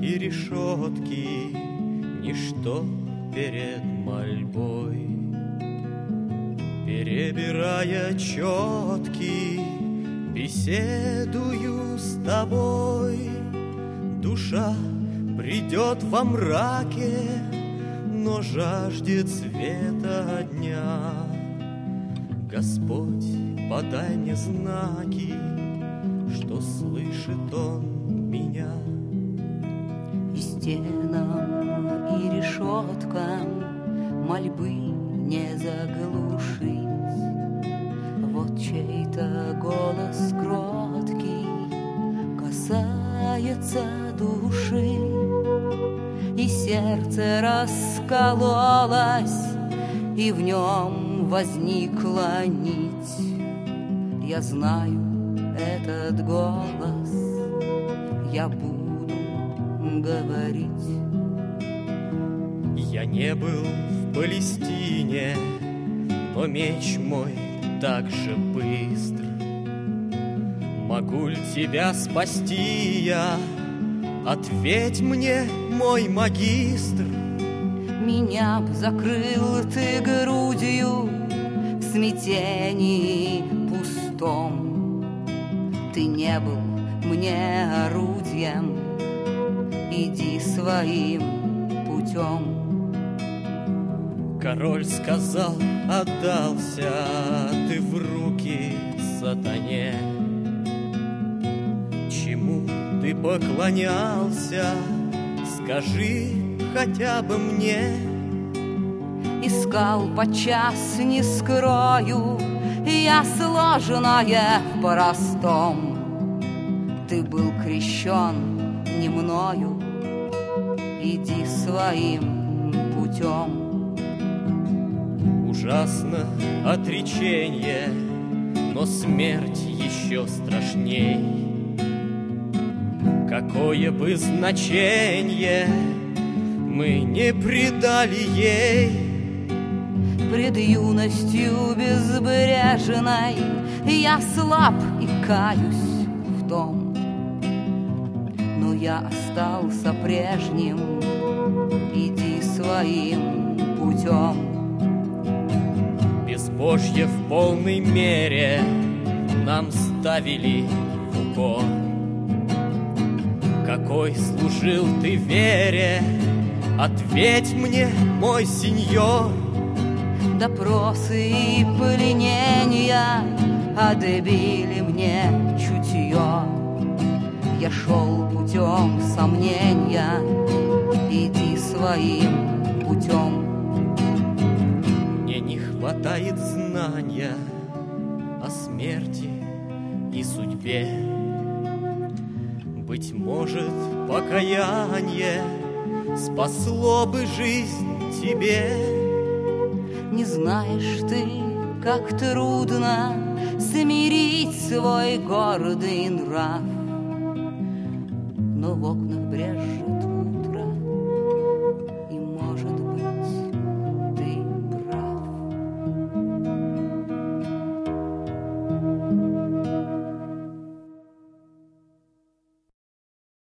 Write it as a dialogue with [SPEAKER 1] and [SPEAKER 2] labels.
[SPEAKER 1] и решетки, ничто перед мольбой. Перебирая четки, беседую с тобой. Душа придет во мраке, но жаждет света дня. Господь, подай мне знаки, что слышит Он меня.
[SPEAKER 2] И стенам, и решеткам мольбы не заглушить. Вот чей-то голос кроткий касается души, и сердце раскололось, и в нем возникла нить. Я знаю этот голос, я буду говорить.
[SPEAKER 1] Я не был в Палестине, но меч мой так же быстр. Могу ли тебя спасти я? Ответь мне, мой магистр.
[SPEAKER 2] Меня б закрыл ты грудью в смятении пустом. Ты не был мне орудием, иди своим путем.
[SPEAKER 1] Король сказал, отдался ты в руки сатане. Чему ты поклонялся, скажи хотя бы мне.
[SPEAKER 2] Искал подчас, не скрою, я сложенное в простом. Ты был крещен не мною, иди своим путем.
[SPEAKER 1] Ужасно отреченье, но смерть еще страшней. Какое бы значение мы не придали ей.
[SPEAKER 2] Пред юностью безбрежной я слаб и каюсь в том, но я остался прежним, иди своим путем.
[SPEAKER 1] Безбожье в полной мере нам ставили в укор. Какой служил ты вере, ответь мне, мой сеньор.
[SPEAKER 2] Допросы и пленения отбили мне чутье. Я шел путем сомнения, иди своим путем.
[SPEAKER 1] Мне не хватает знания о смерти и судьбе. Быть может, покаяние спасло бы жизнь тебе.
[SPEAKER 2] Не знаешь ты, как трудно смирить свой гордый нрав, но в окнах брешь